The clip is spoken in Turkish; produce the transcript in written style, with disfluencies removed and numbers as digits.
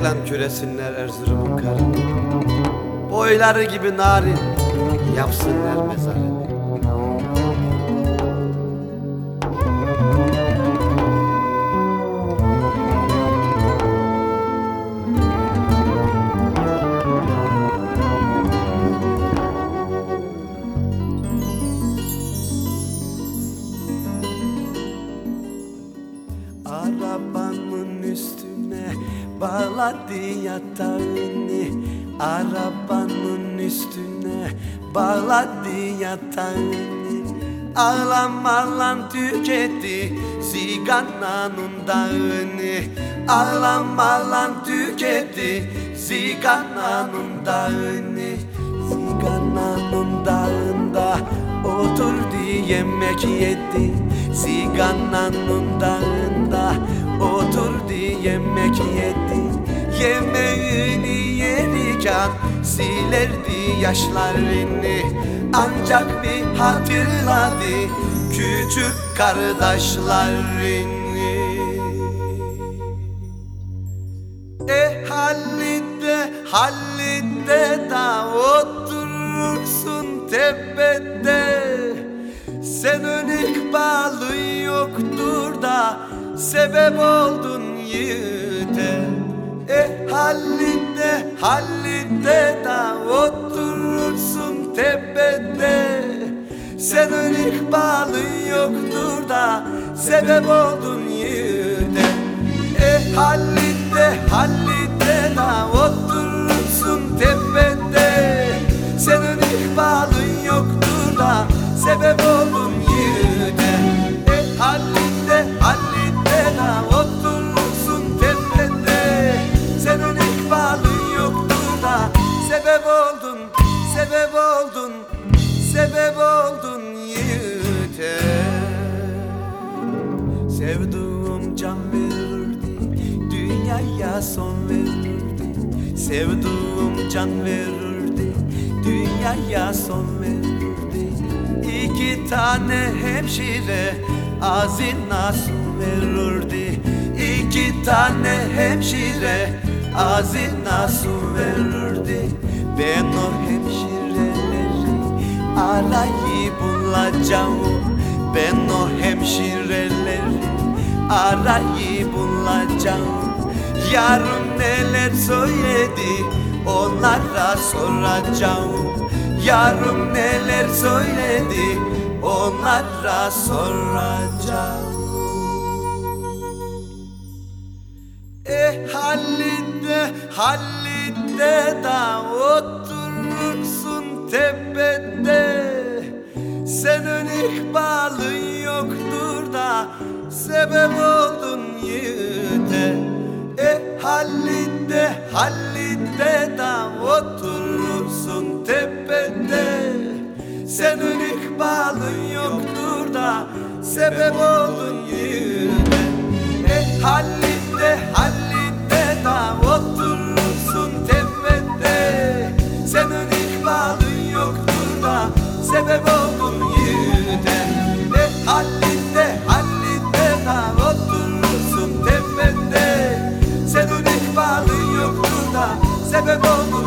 reklam küresinler Erzurum'un karını. Boyları gibi narin yapsınlar mezarını. Arabanın üstüne bağladı yatağını, arabanın üstüne bağladı yatağını. Ağlamalan tüketti sigaranın dağını, ağlamalan tüketti sigaranın dağını. Sigaranın dağında oturdu yemek yedi, sigaranın dağında oturdu yemek yedi. Yemeğini yerken silerdi yaşlarını, ancak bir hatırladı küçük kardeşlerini. Hallide da oturursun tepede, senin ikbalın yoktur da sebep oldun yiğide. Hallide da oturursun tepede, senin ikbalın yoktur da sebep oldun yiğide. Hallide da oturursun tepede, senin ikbalın yoktur da sebep oldun yiğide. Hallide da oturursun tepede, senin ikbalın yoktur da sebep oldun, sebep oldun, sebep oldun yiğide. Sevduğum can verirdi, dünyaya son verirdi. Sevduğum can verirdi, dünyaya son verirdi. İki tane hemşire ağzına su verirdi, İki tane hemşire ağzına su verirdi. Ben o hemşireleri arayıp bulacağım, ben o hemşireleri arayıp bulacağım. Yarın neler söyledi onlara soracağım, yarın neler söyledi onlara soracağım. Hallide da oturursun tepede, senin ikbalın yoktur da sebep oldun yiğide. Hallide da oturursun tepede, senin ikbalın yoktur da sebep oldun yiğide. Hallide da oturursun tepede, senin ikbalın yoktur da sebep oldun yiğide. Hallide da oturursun tepede, senin ikbalın yoktur da sebep oldun.